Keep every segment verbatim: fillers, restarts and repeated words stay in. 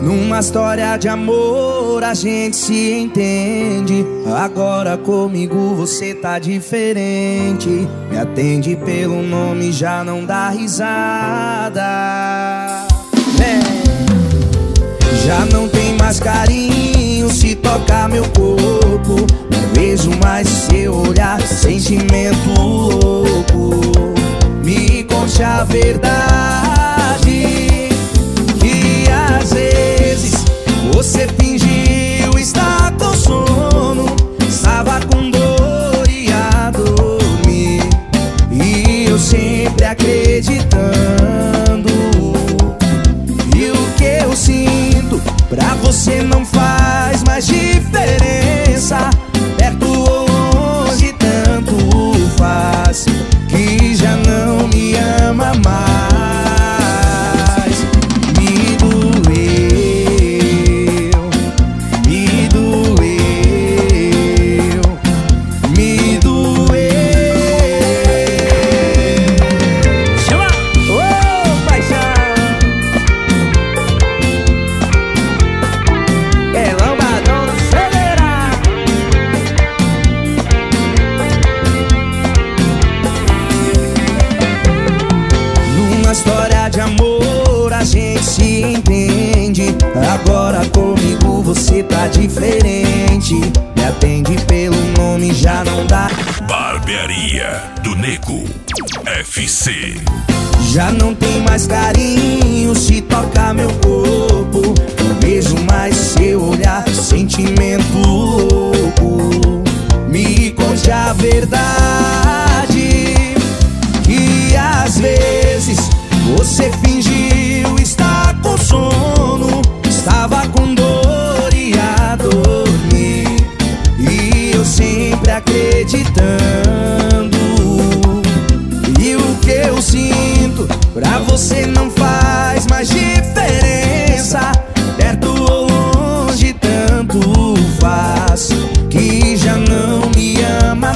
Numa história de amor a gente se entende. Agora comigo você tá diferente. Me atende pelo nome, já não dá risada. É. Já não tem mais carinho se tocar meu corpo. Não vejo mais seu olhar, sentimento louco. Me conte a verdade, que às vezes você fingiu estar com sono, estava com dor e a dormir, e eu sempre acreditando. E o que eu sinto pra você não faz mais diferença. Perto ou longe tanto faz, que já não me ama mais. Me doeu, me doeu, me doeu. Chama! Ô, paixão! É lambadão no acelerar. Numa história de amor a gente se entende. Agora comigo você tá diferente. Me atende pelo nome, já não dá. Barbearia do Nego F C. Já não tem mais carinho se tocar meu corpo. Não vejo mais seu olhar, sentimento louco. Me conte a verdade, que às vezes você fingiu estar com sono, estava com dor e a dormir, e eu sempre acreditando. E o que eu sinto pra você não faz mais diferença. Perto ou longe tanto faz, que já não me ama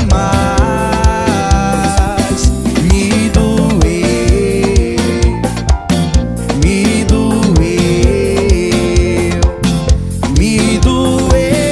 mais. Me doeu, me doeu, me doeu.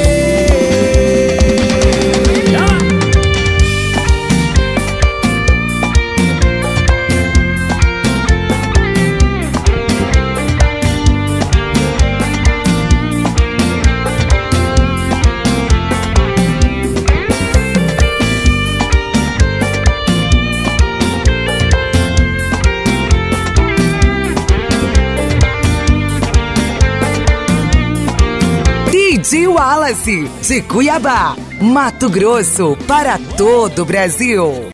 D J Wallace, de Cuiabá, Mato Grosso, para todo o Brasil.